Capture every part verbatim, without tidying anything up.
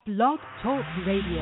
Blog Talk Radio.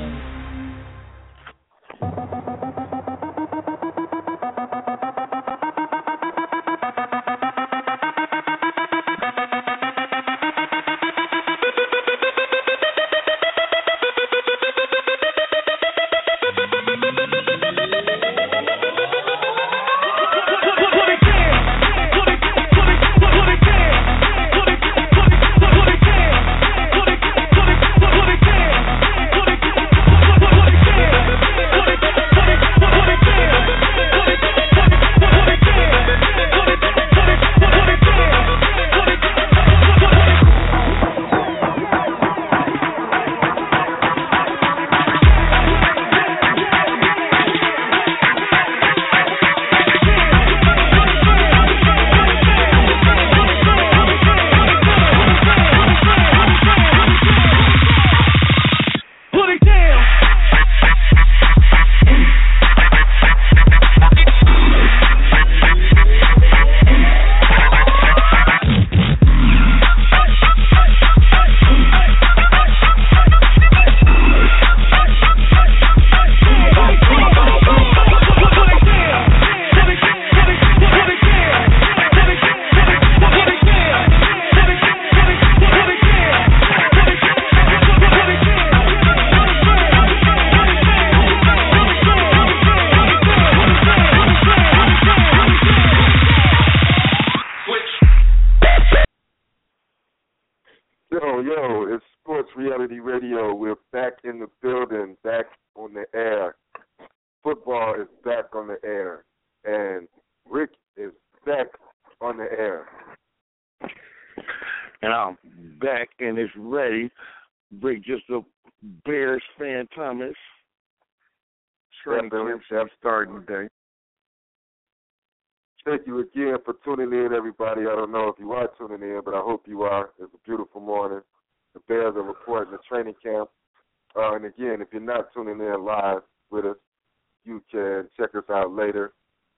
Thank you again for tuning in, everybody. I don't know if you are tuning in, but I hope you are. It's a beautiful morning. The Bears are reporting the training camp. Uh, and again, if you're not tuning in live with us, you can check us out later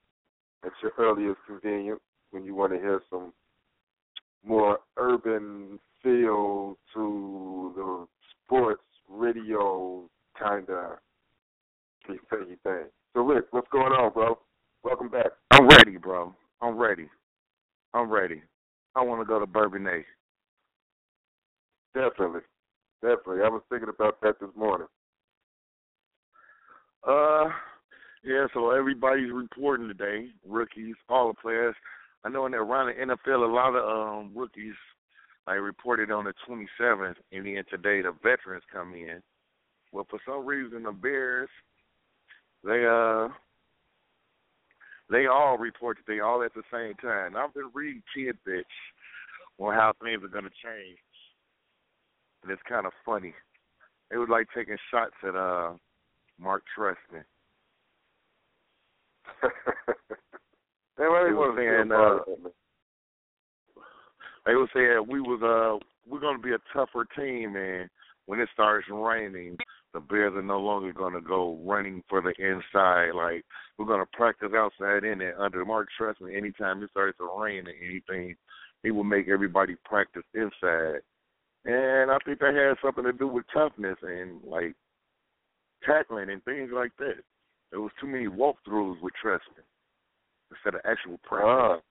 at your earliest convenience when you want to hear some more urban feel to the sports radio kind of thingy thing. So, Rick, what's going on, bro? Welcome back. I'm ready, bro. I'm ready. I'm ready. I want to go to Bourbonnais. Definitely. Definitely. I was thinking about that this morning. Uh, yeah, so everybody's reporting today, rookies, all the players. I know in the, around the N F L, a lot of um, rookies I reported on the twenty-seventh, and then today the veterans come in. Well, for some reason, the Bears, they uh. They all reported they all at the same time. I've been reading tidbits on how things are going to change, and it's kind of funny. It was like taking shots at uh, Mark Trestman. they really they were saying uh, they were saying we was uh we're going to be a tougher team, and when it starts raining, the Bears are no longer going to go running for the inside. Like, we're going to practice outside in it. Under Mark Trestman, anytime it started to rain or anything, he would make everybody practice inside. And I think that had something to do with toughness and, like, tackling and things like that. There was too many walkthroughs with Trestman instead of actual practice.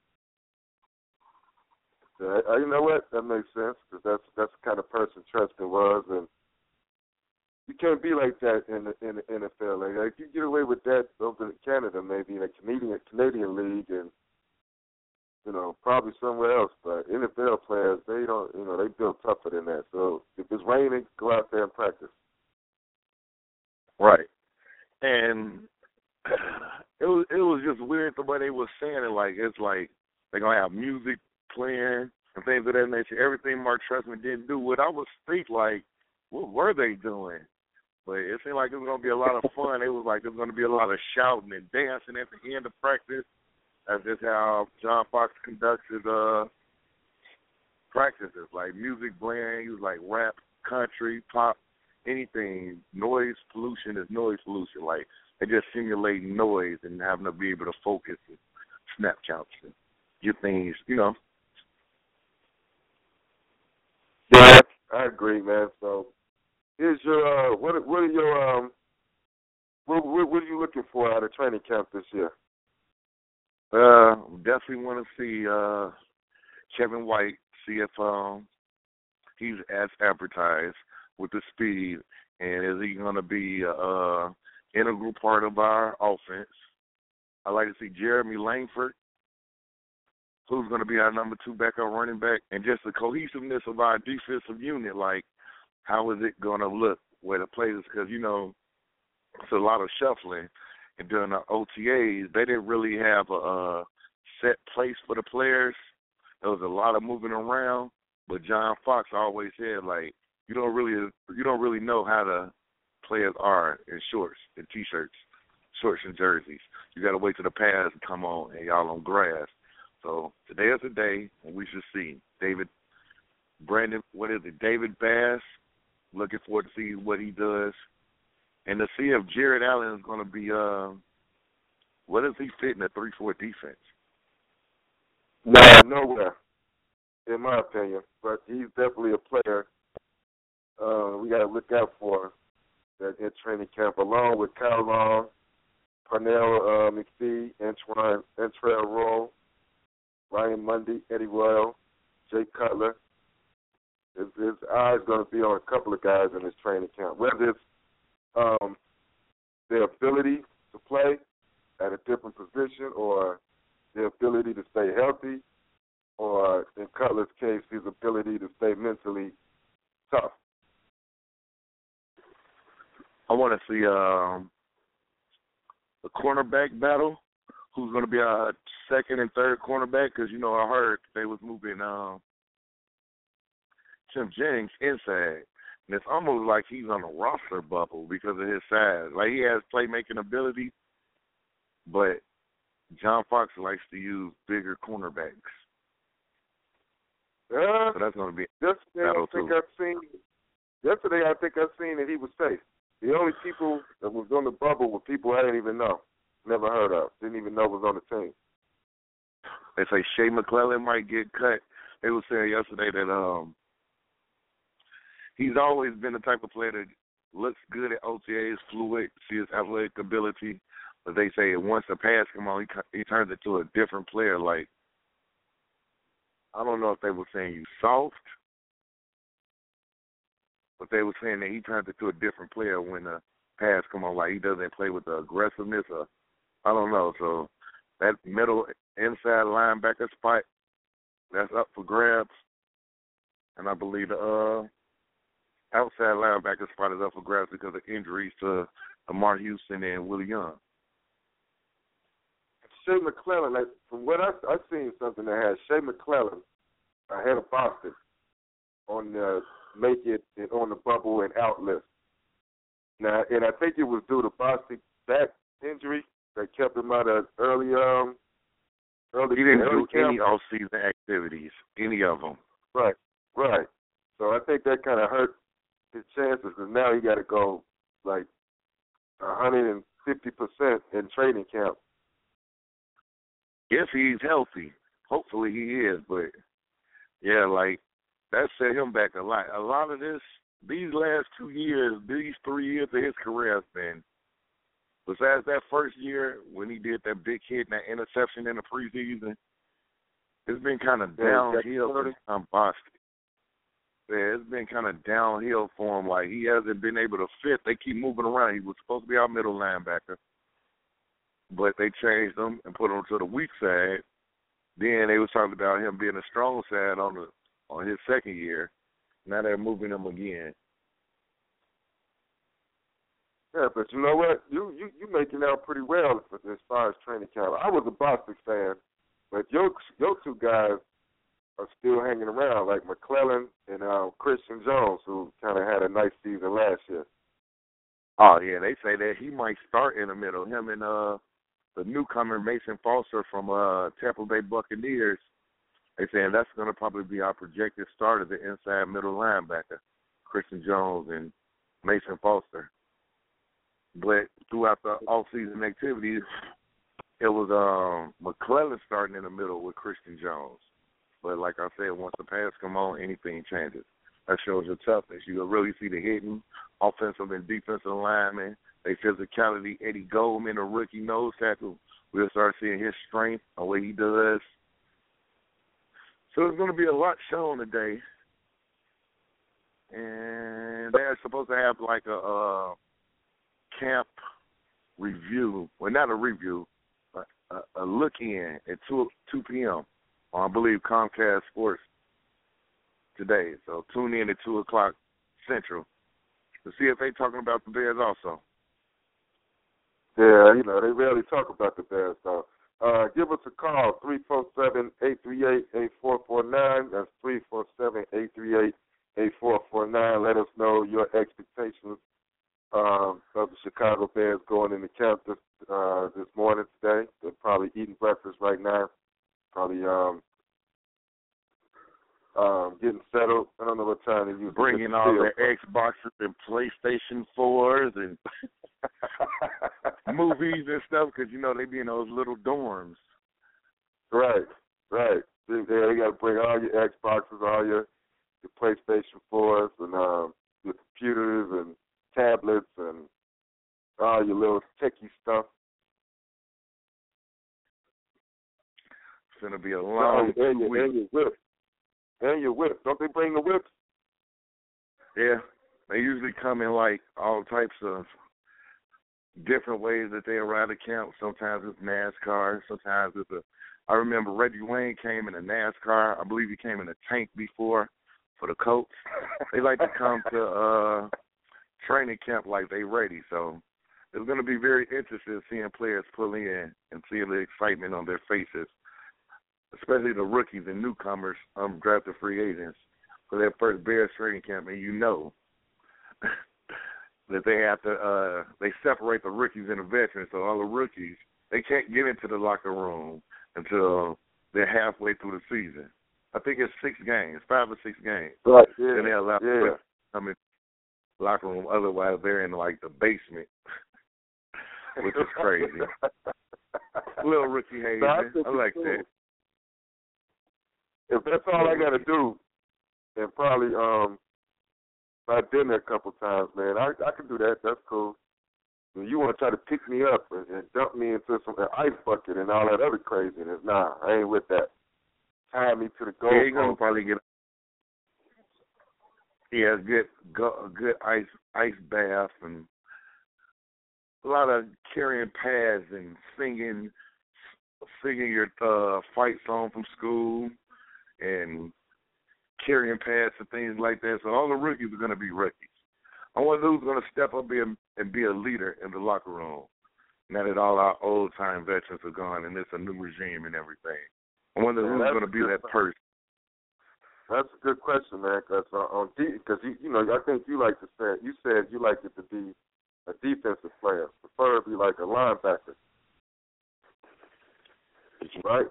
Uh, uh, you know what? That makes sense because that's, that's the kind of person Trestman was, and you can't be like that in the in the N F L. Like, like you get away with that over in Canada, maybe in a Canadian Canadian league, and you know probably somewhere else. But N F L players, they don't, you know, they built tougher than that. So if it's raining, go out there and practice. Right, and it was it was just weird the way they were saying it. Like it's like they're gonna have music playing and things of that nature. Everything Mark Trestman didn't do. What I was think like, what were they doing? But it seemed like it was going to be a lot of fun. It was like there was going to be a lot of shouting and dancing at the end of practice. That's just how John Fox conducts his uh, practices, like music playing. He was like rap, country, pop, anything. Noise pollution is noise pollution. Like they just simulating noise and having to be able to focus and snap counts and get things, you know. Yeah, I agree, man. So your uh, what what are your um what, what what are you looking for out of training camp this year? Uh, definitely want to see uh Kevin White, see if um he's as advertised with the speed, and is he going to be a uh, integral part of our offense? I like to see Jeremy Langford, who's going to be our number two backup running back, and just the cohesiveness of our defensive unit. Like, how is it going to look where the players? Because you know, it's a lot of shuffling, and during the O T As, they didn't really have a, a set place for the players. There was a lot of moving around. But John Fox always said, like, you don't really you don't really know how the players are in shorts and T-shirts, shorts and jerseys. You got to wait till the pads come on and y'all on grass. So today is the day, and we should see David Brandon. What is it? David Bass. Looking forward to see what he does, and to see if Jared Allen is going to be. Uh, what does he fit in a three four defense? No, nowhere, in my opinion. But he's definitely a player uh, we got to look out for that in training camp, along with Kyle Long, Parnell uh, McPhee, Antoine, Antrell Roll, Ryan Mundy, Eddie Royal, Jay Cutler. His, his eye is going to be on a couple of guys in this training camp, whether it's um, their ability to play at a different position or their ability to stay healthy, or in Cutler's case, his ability to stay mentally tough. I want to see um, the cornerback battle. Who's going to be our second and third cornerback? Because, you know, I heard they was moving um, Tim Jennings inside. And it's almost like he's on a roster bubble because of his size. Like, he has playmaking ability, but John Fox likes to use bigger cornerbacks. Uh, so that's going to be yesterday, battle I think too. I've seen, yesterday I think I've seen that he was safe. The only people that was on the bubble were people I didn't even know, never heard of, didn't even know was on the team. They say Shea McClellan might get cut. They were saying yesterday that um, he's always been the type of player that looks good at O T As, fluid, see his athletic ability. But they say once the pass come on, he, he turns into a different player. Like, I don't know if they were saying he's soft, but they were saying that he turns into a different player when the pass come on. Like, he doesn't play with the aggressiveness or I don't know. So that middle inside linebacker spot, that's up for grabs. And I believe the uh, outside linebacker spot is up for grabs because of injuries to Amar Houston and Willie Young. Shea McClellan, like, from what I've, I've seen something that has Shea McClellan ahead of Boston on the make it on the bubble and out list. Now, and I think it was due to Boston's back injury that kept him out of early um early. He didn't early do camp. any off-season activities, any of them. Right, right. So I think that kind of hurt his chances because now he got to go like one hundred fifty percent in training camp. If he's healthy, hopefully he is, but yeah, like that set him back a lot. A lot of this, these last two years, these three years of his career has been, besides that first year when he did that big hit and that interception in the preseason, it's been kind of downhill for Tom Boston. Yeah, it's been kind of downhill for him. Like, he hasn't been able to fit. They keep moving around. He was supposed to be our middle linebacker, but they changed him and put him to the weak side. Then they was talking about him being a strong side on the on his second year. Now they're moving him again. Yeah, but you know what? You you you making out pretty well as far as training camp. I was a Boston fan, but your your two guys are still hanging around, like McClellan and uh, Christian Jones, who kind of had a nice season last year. Oh yeah, they say that he might start in the middle. Him and uh the newcomer Mason Foster from uh Tampa Bay Buccaneers. They saying that's going to probably be our projected starter, the inside middle linebacker, Christian Jones and Mason Foster. But throughout the off-season activities, it was um, McClellan starting in the middle with Christian Jones. But like I said, once the pass come on, anything changes. That shows your toughness. You can really see the hitting, offensive and defensive linemen. They physicality. Eddie Goldman, a rookie nose tackle, we'll start seeing his strength and what he does. So there's going to be a lot shown today. And they're supposed to have like a, a camp review. Well, not a review, but a, a look-in at two p.m. on, I believe, Comcast Sports today. So tune in at two o'clock Central to see if they're talking about the Bears also. Yeah, you know, they rarely talk about the Bears, though. Uh, give us a call, three four seven, eight three eight, eight four four nine. That's three four seven, eight three eight, eight four four nine. Let us know your expectations um, of the Chicago Bears going into camp this, uh, this morning today. They're probably eating breakfast right now, probably um, um, getting settled. I don't know what time they use. Bringing all their Xboxes and PlayStation fours and movies and stuff, because, you know, they be in those little dorms. Right, right. They, they got to bring all your Xboxes, all your, your PlayStation fours, and um, your computers and tablets and all your little techie stuff. It's going to be a long oh, and, your, week. and your whip. And your whip. Don't they bring the whips? Yeah. They usually come in, like, all types of different ways that they ride the camp. Sometimes it's NASCAR. Sometimes it's a – I remember Reggie Wayne came in a NASCAR. I believe he came in a tank before for the Colts. They like to come to uh, training camp like they ready. So it's going to be very interesting seeing players pull in and seeing the excitement on their faces, especially the rookies and newcomers, um, drafted free agents for their first Bears training camp. And you know that they have to uh, they separate the rookies and the veterans. So all the rookies, they can't get into the locker room until they're halfway through the season. I think it's six games, five or six games. Right. Yeah. Then they allow yeah. them to come in the locker room. Otherwise, they're in like the basement, which is crazy. Little rookie hazing. No, I, I like cool. that. If that's all I got to do, then probably um. I've been there a couple times, man. I I can do that. That's cool. When you want to try to pick me up and, and dump me into some an ice bucket and all that other craziness, nah, I ain't with that. Tie me to the goal. Yeah, you're gonna probably get. Yeah, good, go, good ice ice bath and a lot of carrying pads and singing, singing your uh, fight song from school and carrying pads and things like that. So all the rookies are going to be rookies. I wonder who's going to step up and, and be a leader in the locker room now that all our old-time veterans are gone and it's a new regime and everything. I wonder yeah, who's going to be that person. That's a good question, man, because uh, on de- cause you, you know, I think you like to say, you said you like it to be a defensive player, preferably like a linebacker. Right?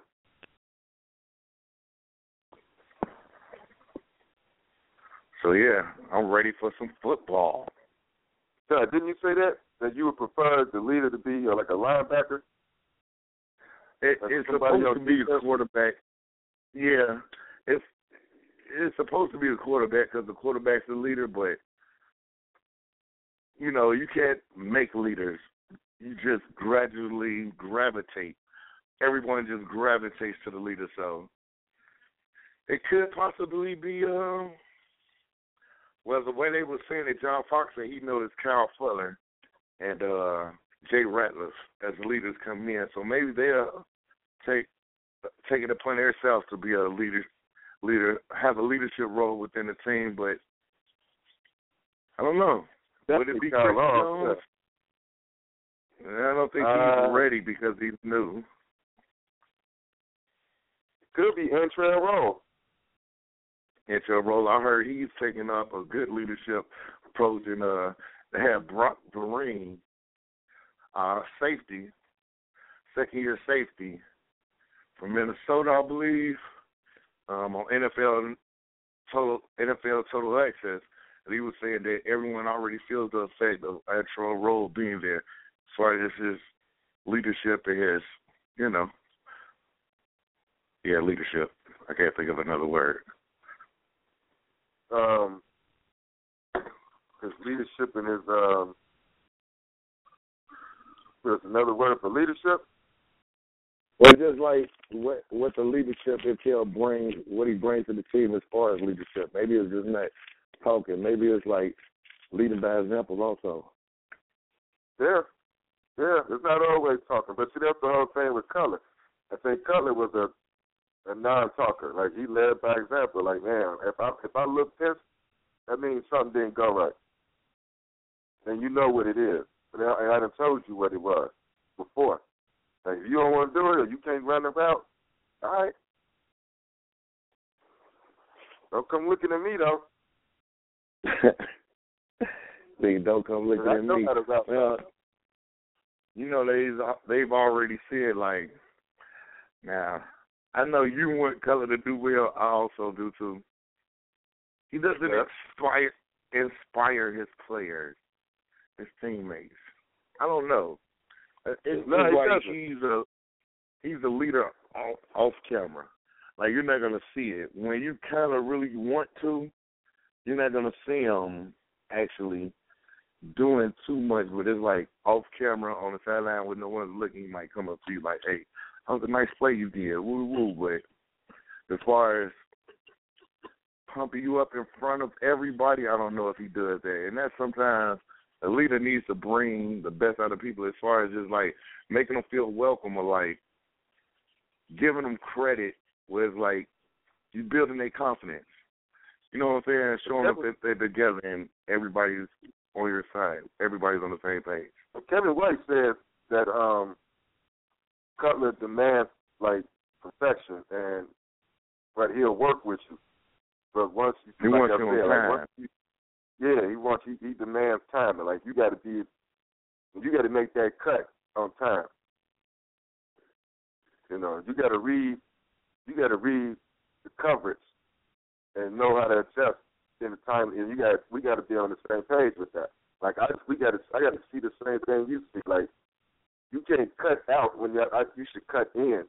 So, yeah, I'm ready for some football. Yeah, didn't you say that? That you would prefer the leader to be uh, like a linebacker? It, it's supposed to be a quarterback. Yeah, it's it's supposed to be a quarterback because the quarterback's the leader, but, you know, you can't make leaders. You just gradually gravitate. Everyone just gravitates to the leader, so it could possibly be um, – well, the way they were saying it, John Fox said he noticed Kyle Fuller and uh, Jay Ratliff as the leaders come in. So maybe they'll take take it upon themselves to be a leader, leader, have a leadership role within the team. But I don't know. Would it be Chris Jones? I don't think he's uh, ready because he's new. Could be Antrell Roll. Into a role. I heard he's taking up a good leadership approach, and uh, they have Brock Vereen, uh, safety, second-year safety from Minnesota, I believe, um, on N F L total N F L Total Access. And he was saying that everyone already feels the effect of Antrell Roll being there, as far as his leadership and his, you know, yeah, leadership. I can't think of another word. um, his leadership and his um, there's another word for leadership. Well, just like what what the leadership Kel brings, what he brings to the team as far as leadership. Maybe it's just not talking. Maybe it's like leading by example also. Yeah, yeah. It's not always talking, but see, that's the whole thing with Cutler. I think Cutler was a a non-talker. Like, he led by example. Like, man, if I if I look pissed, that means something didn't go right. And you know what it is. And I, and I done told you what it was before. Like, if you don't want to do it or you can't run the route, all right. Don't come looking at me, though. See, don't come looking at me. Well, you know, they've, they've already said, like, now, I know you want Cutler to do well. I also do, too. He doesn't yeah. inspire inspire his players, his teammates. I don't know. It's no, like doesn't. he's a he's a leader off, off camera. Like, you're not gonna see it when you kind of really want to. You're not gonna see him actually doing too much. But it's like off camera on the sideline with no one looking. He might come up to you like, "Hey, that was a nice play you did." Woo woo. But as far as pumping you up in front of everybody, I don't know if he does that. And that's sometimes. A leader needs to bring the best out of people as far as just, like, making them feel welcome or, like, giving them credit where it's, like, you building their confidence. You know what I'm saying? Showing them that they're together and everybody's on your side. Everybody's on the same page. Kevin White says that um, Cutler demands, like, perfection, and but he'll work with you. But once you, he like wants I you said, on like, time. once you, Yeah, he wants he, he demands time. Like, you got to be, you got to make that cut on time. You know, you got to read, you got to read the coverage and know how to adjust in the time. And you got, we got to be on the same page with that. Like, I, we got to, I got to see the same thing you see. Like, you can't cut out when you, I, you should cut in.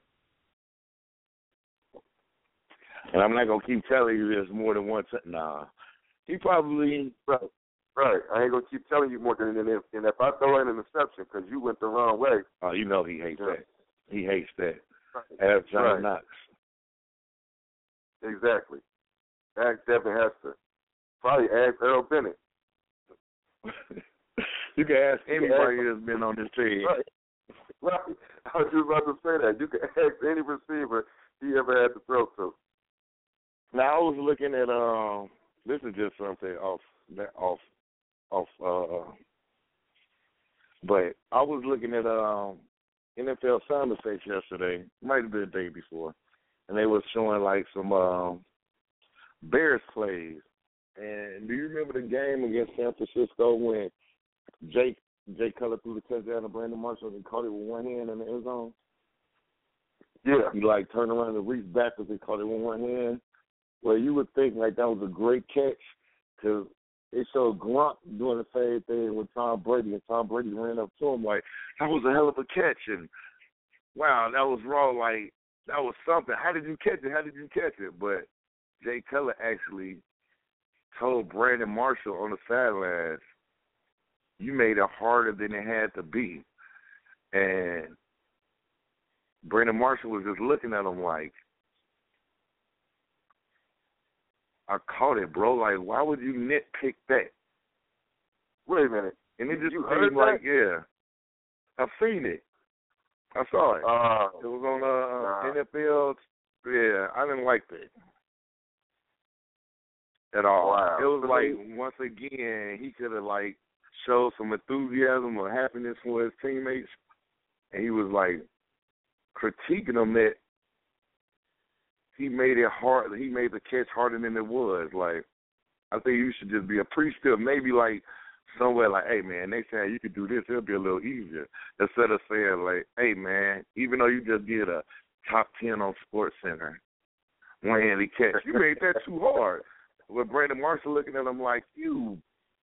And I'm not gonna keep telling you this more than once. Nah. He probably right, right. I ain't gonna keep telling you more than and if, and if I throw in an exception because you went the wrong way. Oh, you know he hates yeah. that. He hates that. Right. Ask Johnny right. Knox. Exactly. Ask Devin Hester. Probably ask Earl Bennett. You can ask you anybody can ask, that's been on this team. Right. right. I was just about to say that. You can ask any receiver he ever had to throw to. Now I was looking at um. This is just something off, off, off. Uh, but I was looking at um, N F L sound effects yesterday. Might have been the day before, and they was showing like some um, Bears plays. And do you remember the game against San Francisco when Jake Jake Cutler threw the touchdown to Brandon Marshall and caught it with one hand in the end zone? Yeah. He like turned around and reached backwards and caught it with one hand. Well, you would think like that was a great catch because it showed Gronk doing the same thing with Tom Brady, and Tom Brady ran up to him like, that was a hell of a catch, and wow, that was raw, like, that was something. How did you catch it? How did you catch it? But Jay Cutler actually told Brandon Marshall on the sidelines, you made it harder than it had to be. And Brandon Marshall was just looking at him like, I caught it, bro. Like, why would you nitpick that? Wait a minute. And it just you seemed like, yeah, I've seen it. I saw it. Uh, it was on uh, uh, N F L. Yeah, I didn't like that at all. Wow. It was like, once again, he could have, like, showed some enthusiasm or happiness for his teammates, and he was, like, critiquing them that he made it hard. He made the catch harder than it was. Like, I think you should just be appreciative. Maybe like somewhere like, hey man, next time you could do this, it'll be a little easier. Instead of saying like, hey man, even though you just did a top ten on Sports Center, one-handed catch, you made that too hard. With Brandon Marshall looking at him like, you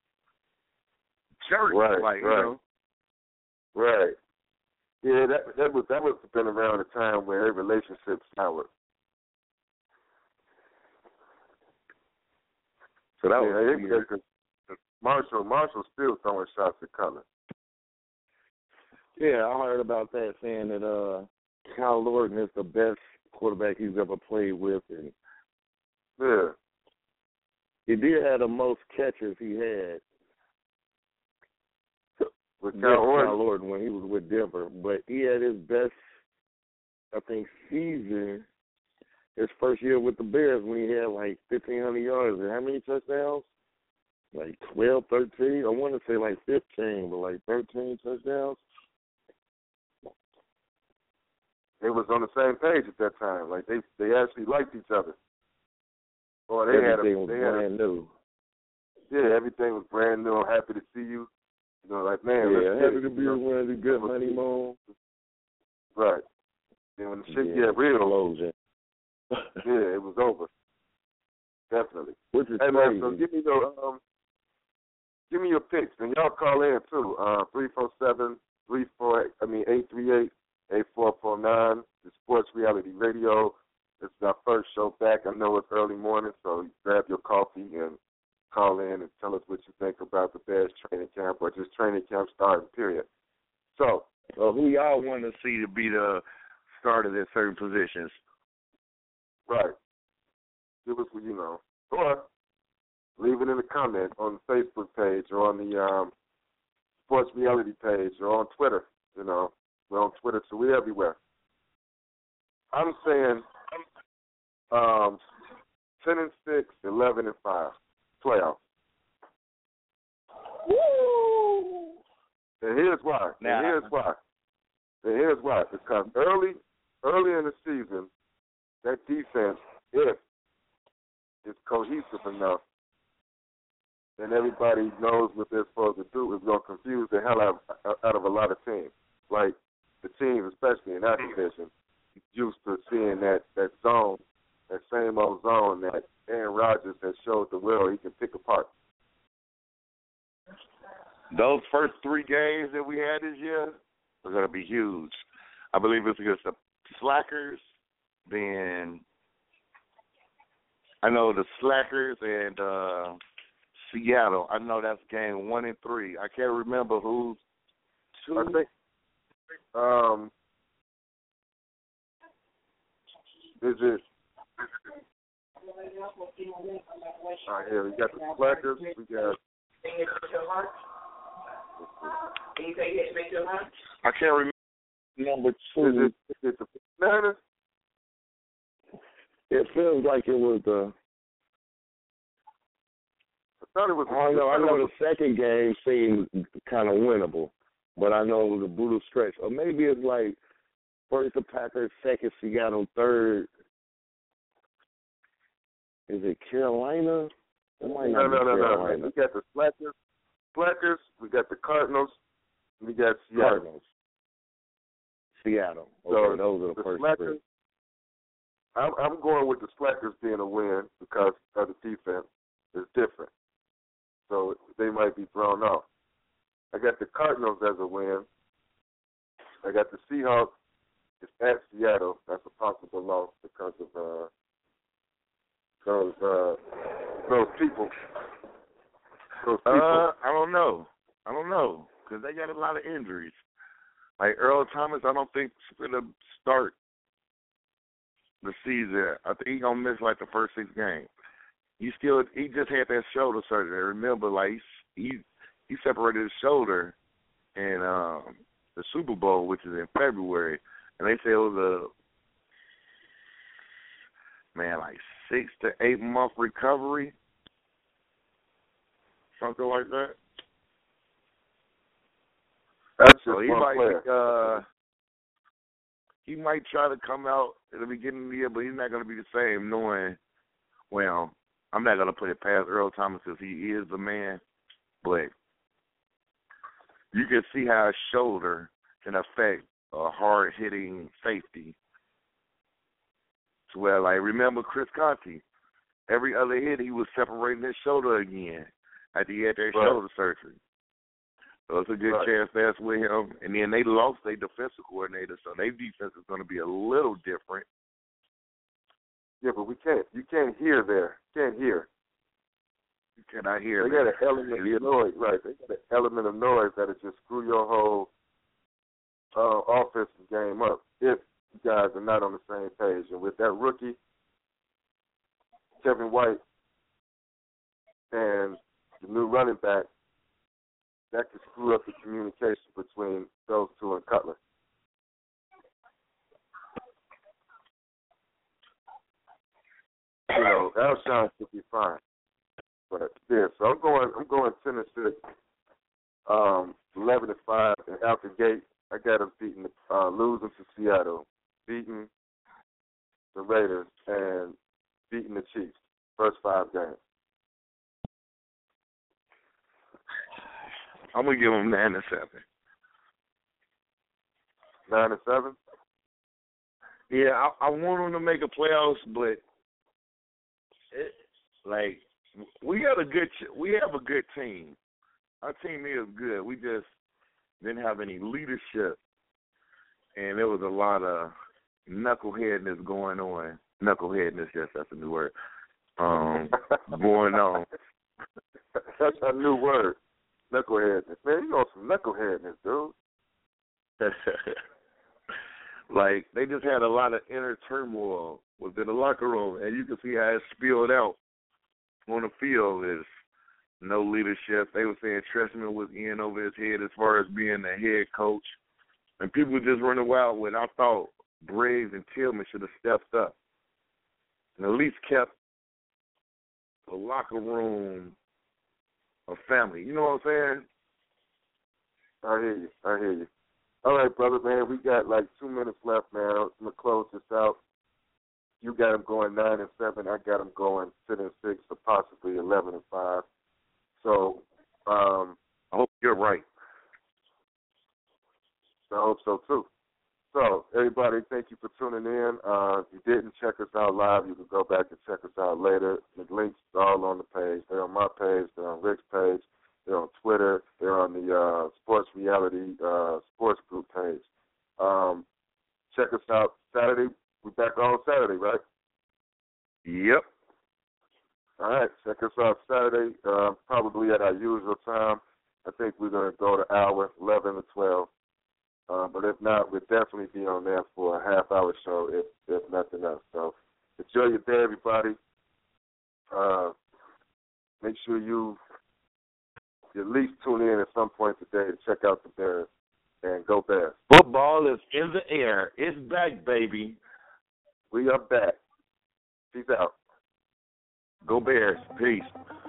jerk, right, like right. you know, right. Yeah, that that was that was been around a time where every relationship soured. So that yeah, was they, weird. they, they, Marshall, Marshall's still throwing shots at Cutler. Yeah, I heard about that, saying that uh, Kyle Lorton is the best quarterback he's ever played with, and yeah, he did have the most catches he had with with Kyle Kyle Lorton. Lorton when he was with Denver, but he had his best, I think, season his first year with the Bears when he had like fifteen hundred yards and how many touchdowns? Like twelve, thirteen. I want to say like fifteen, but like thirteen touchdowns. They was on the same page at that time. Like they, they actually liked each other. Or they Everything had a, was they had brand a, new. Yeah, everything was brand new. I'm happy to see you. You know, like man, Yeah, let's happy get to it, be you know? around a good honeymoon. Right. And when the shit Yeah, get real, explosion. yeah, it was over. Definitely. Which is Hey crazy. man, so give me your um, give me your picks, and y'all call in too. Uh, three four seven three four. I mean eight three eight eight four four nine. The Sports Reality Radio. This is our first show back. I know it's early morning, so grab your coffee and call in and tell us what you think about the Bears training camp or just training camp starting. Period. So, so who y'all want to see to be the starters at certain positions? right. Give us what you know. Or leave it in the comment on the Facebook page or on the um, Sports Reality page or on Twitter. You know, we're on Twitter, so we're everywhere. I'm saying um, ten and six, eleven and five, playoffs. Woo! And here's why. Now, and here's why. And here's why. Because early, early in the season, that defense, if it's cohesive enough, then everybody knows what they're supposed to do. Is going to confuse the hell out of, out of a lot of teams. Like the teams, especially in that division, used to seeing that, that zone, that same old zone that Aaron Rodgers has showed the world he can pick apart. Those first three games that we had this year are going to be huge. I believe it's against the Slackers, then I know the Slackers and uh, Seattle. I know that's game one and three. I can't remember who's two. I think um, is it? All right, here we got the Slackers. We got. I can't remember number two. Is it, is it the Niners? It feels like it was the. I thought it was. I don't know. I know the second game seemed kind of winnable, but I know it was a brutal stretch. Or maybe it's like first the Packers, second Seattle, third. Is it Carolina? It might No, not no, be no, no. Carolina. We got the Slackers. Slackers. We got the Cardinals. We got Seattle. Cardinals. Seattle. Okay, So those are the, the first Slackers, three. I'm, I'm going with the Slackers being a win because of the defense is different. So they might be thrown off. I got the Cardinals as a win. I got the Seahawks. It's at Seattle. That's a possible loss because of uh, those uh, those people. Those people. Uh, I don't know. I don't know because they got a lot of injuries. Like Earl Thomas, I don't think he's going to start the season. I think he's going to miss like the first six games. He still, he just had that shoulder surgery. Remember, like he he separated his shoulder in um, the Super Bowl, which is in February, and they say it was a man like six to eight month recovery, something like that. That's just So he one might player. uh, he might try to come out at the beginning of the year, but he's not going to be the same. Knowing, well, I'm not going to put it past Earl Thomas because he is the man, but you can see how a shoulder can affect a hard hitting safety. So, well, like remember Chris Conte, every other hit he was separating his shoulder again after he had that Right. shoulder surgery. So it's a good Right. chance that's with him. And then they lost their defensive coordinator, so their defense is going to be a little different. Yeah, but we can't. You can't hear there. Can't hear. Can I hear They me? got an element of noise, right? They got an element of noise that'll just screw your whole uh, offensive game up if you guys are not on the same page. And with that rookie, Kevin White, and the new running back, that could screw up the communication between those two and Cutler. You know, Alshon should be fine. But yeah, so I'm going I'm going ten and six, um, eleven and five, and out the gate I got them beating the, uh, losing to Seattle, beating the Raiders, and beating the Chiefs. First five games. I'm gonna give them nine and seven. Nine and seven. Yeah, I, I want them to make a playoffs, but it, like we got a good, we have a good team. Our team is good. We just didn't have any leadership, and there was a lot of knuckleheadness going on. Knuckleheadness, yes, that's a new word. Um, going on. That's a new word. Knuckleheadness. Man, you know some knuckleheadness, dude. Like, they just had a lot of inner turmoil within the locker room, and you can see how it spilled out on the field. Is no leadership. They were saying Trestman was in over his head as far as being the head coach, and people were just running wild with. I thought Briggs and Tillman should have stepped up and at least kept the locker room a family. You know what I'm saying? I hear you. I hear you. All right, brother, man, we got like two minutes left, man. I'm going to close this out. You got them going nine and seven. I got them going ten and six, or possibly eleven and five. So, um, I hope you're right. I hope so, too. So, everybody, thank you for tuning in. Uh, if you didn't check us out live, you can go back and check us out later. The links are all on the page. They're on my page. They're on Rick's page. They're on Twitter. They're on the uh, Sports Reality uh, Sports Group page. Um, check us out Saturday. We're back on Saturday, right? Yep. All right. Check us out Saturday, uh, probably at our usual time. I think we're going to go to hour, eleven to twelve. Uh, but if not, we'll definitely be on there for a half-hour show, if if nothing else. So enjoy your day, everybody. Uh, make sure you at least tune in at some point today to check out the Bears, and go Bears. Football is in the air. It's back, baby. We are back. Peace out. Go Bears. Peace.